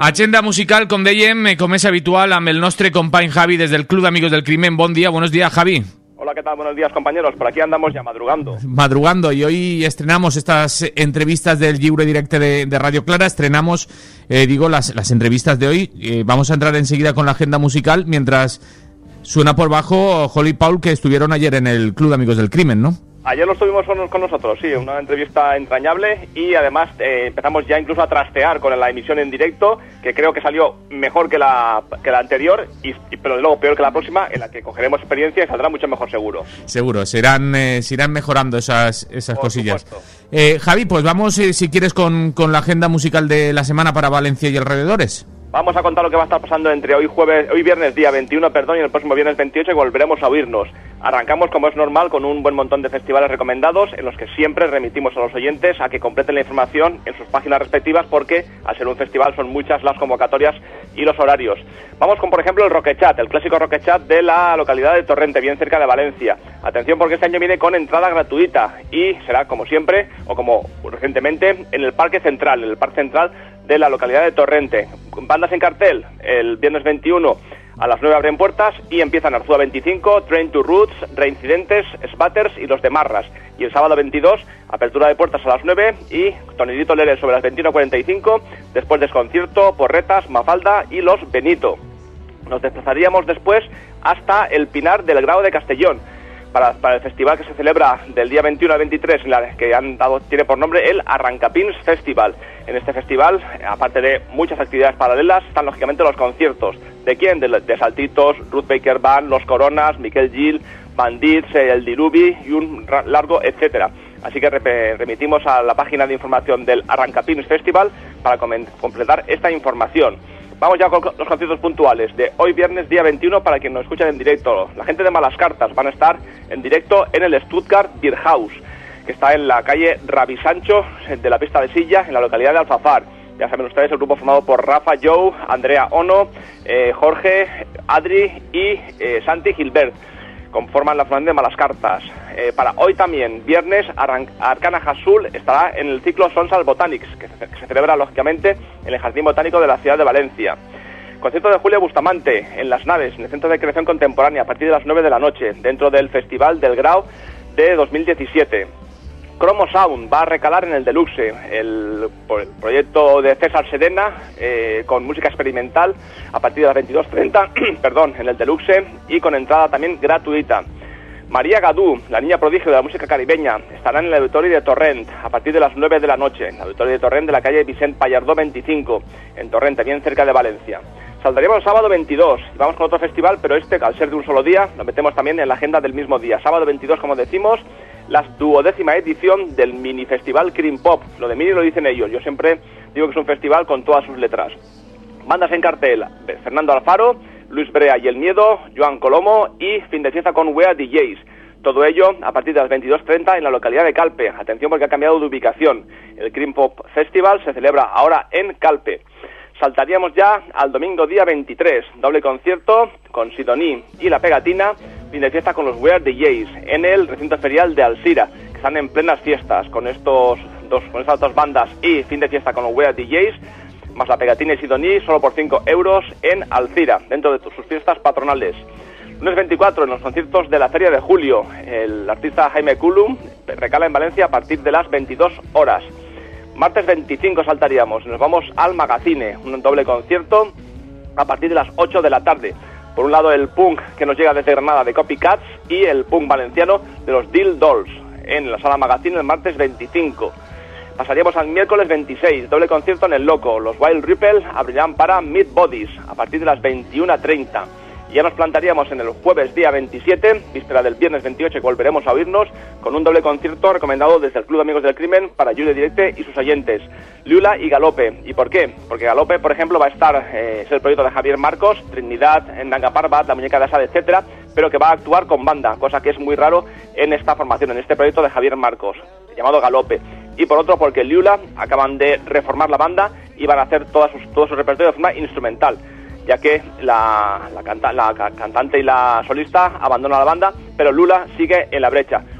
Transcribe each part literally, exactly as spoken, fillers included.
Agenda musical, com dèiem, com és habitual, amb el nostre company Javi des del Club d'Amigos del Crimen. Bon dia, buenos días, Javi. Hola, ¿qué tal? Buenos días, compañeros. Por aquí andamos ya madrugando. Madrugando, y hoy estrenamos estas entrevistas del Lliure Directe de, de Radio Clara. Estrenamos, eh, digo, las, las entrevistas de hoy. Eh, vamos a entrar enseguida con la agenda musical, mientras suena por bajo Holly y Paul, que estuvieron ayer en el Club de Amigos del Crimen, ¿no? Ayer lo estuvimos con, con nosotros, sí, una entrevista entrañable, y además eh, empezamos ya incluso a trastear con la emisión en directo, que creo que salió mejor que la, que la anterior, y, y, pero luego peor que la próxima, en la que cogeremos experiencia y saldrá mucho mejor seguro. Seguro, se irán, eh, se irán mejorando esas, esas cosillas. Eh, Javi, pues vamos, eh, si quieres, con, con la agenda musical de la semana para Valencia y alrededores. Vamos a contar lo que va a estar pasando entre hoy jueves, hoy viernes día veintiuno, perdón, y el próximo viernes veintiocho, y volveremos a oírnos. Arrancamos, como es normal, con un buen montón de festivales recomendados, en los que siempre remitimos a los oyentes a que completen la información en sus páginas respectivas, porque al ser un festival son muchas las convocatorias y los horarios. Vamos con, por ejemplo, el Roquechat, el clásico Roquechat de la localidad de Torrente, bien cerca de Valencia. Atención, porque este año viene con entrada gratuita y será, como siempre, o como recientemente, en el Parque Central, en el Parque Central de la localidad de Torrente. Bandas en cartel, el viernes veintiuno a las nueve abren puertas y empiezan Arzúa veinticinco, Train to Roots, Reincidentes, Spatters y los de Marras. Y el sábado veintidós, apertura de puertas a las nueve y Tonidito Lere sobre las veintiuno cuarenta y cinco, después Desconcierto, Porretas, Mafalda y los Benito. Nos desplazaríamos después hasta el Pinar del Grao de Castellón, Para, para el festival que se celebra del día veintiuno al veintitrés, la que han dado, tiene por nombre el Arrancapins Festival. En este festival, aparte de muchas actividades paralelas, están lógicamente los conciertos. ¿De quién? De, de Saltitos, Ruth Baker Band, Los Coronas, Miquel Gil, Bandits, El Diluvi y un largo etcétera. Así que rep- remitimos a la página de información del Arrancapins Festival para com- completar esta información. Vamos ya con los conciertos puntuales de hoy viernes día veintiuno para quien nos escucha en directo. La gente de Malas Cartas van a estar en directo en el Stuttgart Beer House, que está en la calle Ravi Sancho de la pista de Silla, en la localidad de Alfafar. Ya saben ustedes, el grupo formado por Rafa, Joe, Andrea Ono, eh, Jorge, Adri y eh, Santi Gilbert. Conforman la formación de Malas Cartas. Eh, para hoy también, viernes, Arran- Arcana Hasul estará en el ciclo Sonsal Botanics, que se, que se celebra lógicamente en el Jardín Botánico de la ciudad de Valencia. Concierto de Julia Bustamante en Las Naves, en el Centro de Creación Contemporánea, a partir de las nueve de la noche, dentro del Festival del Grau de dos mil diecisiete. Chromo Sound va a recalar en el Deluxe, el, el proyecto de César Sedena, eh, con música experimental a partir de las veintidós treinta, perdón, en el Deluxe, y con entrada también gratuita. María Gadú, la niña prodigio de la música caribeña, estará en el Auditorio de Torrent a partir de las nueve de la noche, en el Auditorio de Torrent de la calle Vicent Pallardó veinticinco, en Torrente, bien cerca de Valencia. Saldremos el sábado veintidós, y vamos con otro festival, pero este, al ser de un solo día, lo metemos también en la agenda del mismo día. Sábado veintidós, como decimos, la duodécima edición del mini festival Cream Pop. Lo de mini lo dicen ellos, yo siempre digo que es un festival con todas sus letras. Bandas en cartel: Fernando Alfaro, Luis Brea y El Miedo, Joan Colomo y Fin de Fiesta con Wea D Js. Todo ello a partir de las veintidós treinta en la localidad de Calpe. Atención, porque ha cambiado de ubicación. El Cream Pop Festival se celebra ahora en Calpe. Saltaríamos ya al domingo día veintitrés, doble concierto con Sidoní y La Pegatina, fin de fiesta con los Weird D Js en el recinto ferial de Alcira, que están en plenas fiestas con estos dos, con estas dos bandas, y fin de fiesta con los Weird D Js, más La Pegatina y Sidoní, solo por cinco euros en Alcira, dentro de sus fiestas patronales. Lunes veinticuatro, en los conciertos de la Feria de Julio, el artista Jaime Culum recala en Valencia a partir de las veintidós horas. Martes veinticinco saltaríamos, nos vamos al Magazine, un doble concierto a partir de las ocho de la tarde. Por un lado, el punk que nos llega desde Granada de Copycats y el punk valenciano de los Dill Dolls en la Sala Magazine el martes veinticinco. Pasaríamos al miércoles veintiséis, doble concierto en El Loco. Los Wild Ripple abrirán para Meat Bodies a partir de las veintiuna treinta. Ya nos plantaríamos en el jueves día veintisiete, víspera del viernes veintiocho, y volveremos a oírnos con un doble concierto recomendado desde el Club de Amigos del Crimen para Lliure Directe y sus oyentes, Lula y Galope. ¿Y por qué? Porque Galope, por ejemplo, va a estar, eh, es el proyecto de Javier Marcos, Trinidad, Nanga Parbat, La Muñeca de Asad, etcétera, pero que va a actuar con banda, cosa que es muy raro en esta formación, en este proyecto de Javier Marcos, llamado Galope. Y por otro, porque Lula acaban de reformar la banda y van a hacer todas sus, todo su repertorio de forma instrumental, ya que la, la, canta, la cantante y la solista abandonan la banda, pero Lula sigue en la brecha.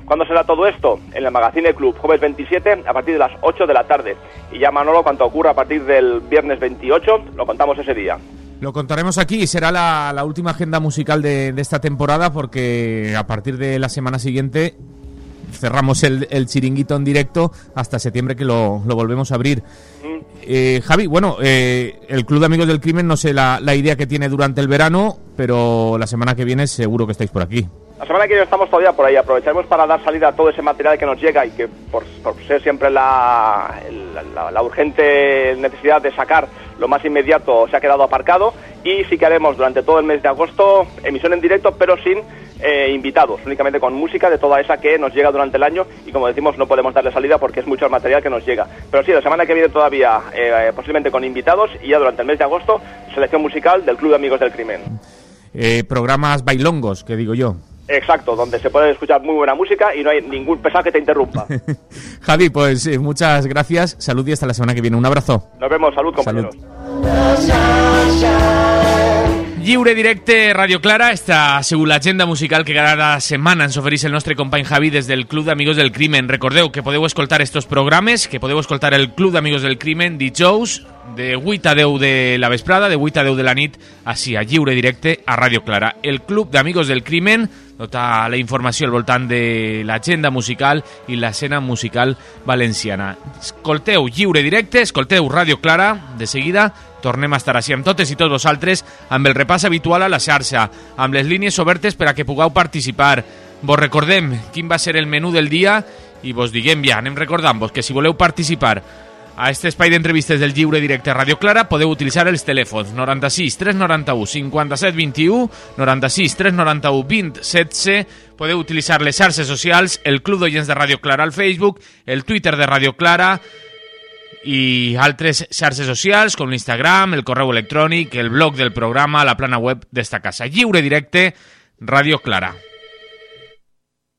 ¿Cuándo será todo esto? En el Magazine Club, jueves veintisiete, a partir de las ocho de la tarde. Y ya, Manolo, cuanto ocurra a partir del viernes veintiocho, lo contamos ese día. Lo contaremos aquí y será la, la última agenda musical de, de esta temporada, porque a partir de la semana siguiente cerramos el, el chiringuito en directo hasta septiembre, que lo, lo volvemos a abrir. Mm. Eh, Javi, bueno, eh, el Club de Amigos del Crimen, no sé la, la idea que tiene durante el verano, pero la semana que viene seguro que estáis por aquí. La semana que viene estamos todavía por ahí. Aprovecharemos para dar salida a todo ese material que nos llega y que por, por ser siempre la, la, la urgente necesidad de sacar lo más inmediato se ha quedado aparcado, y sí que haremos durante todo el mes de agosto emisión en directo, pero sin eh, invitados, únicamente con música de toda esa que nos llega durante el año, y como decimos no podemos darle salida porque es mucho el material que nos llega. Pero sí, la semana que viene todavía eh, posiblemente con invitados, y ya durante el mes de agosto selección musical del Club de Amigos del Crimen. Eh, programas bailongos, que digo yo. Exacto, donde se puede escuchar muy buena música y no hay ningún pesado que te interrumpa. Javi, pues eh, muchas gracias, salud y hasta la semana que viene. Un abrazo. Nos vemos, salud, compañeros. Lliure directe Radio Clara, esta segur l'agenda musical que cada setmana ens ofereix el nostre company Javi des del Club d'Amigos del Crimen. Recordeu que podeu escoltar estos programes, que podeu escoltar el Club d'Amigos del Crimen dijous de vuit a deu de la vesprada, de vuit a deu de la nit, així a lliure directe a Radio Clara. El Club d'Amigos del Crimen, tota la informació al voltant de l'agenda musical i l'escena musical valenciana. Escolteu lliure directe, escolteu Radio Clara, de seguida tornem a estar així amb totes i tots vosaltres, amb el repàs habitual a la xarxa, amb les línies obertes per a que pugueu participar. Vos recordem quin va ser el menú del dia i vos diguem ja, anem recordant-vos que si voleu participar a este espai d'entrevistes del Lliure Directe a Radio Clara podeu utilitzar els telèfons noranta-sis tres noranta-u cinquanta-set vint-i-u, noranta-sis tres noranta-u vint setze, podeu utilitzar les xarxes socials, el Club d'Oients de Radio Clara al Facebook, el Twitter de Radio Clara i altres xarxes socials com l'Instagram, el correu electrònic, el blog del programa, la plana web d'esta casa. Lliure Directe, Radio Clara.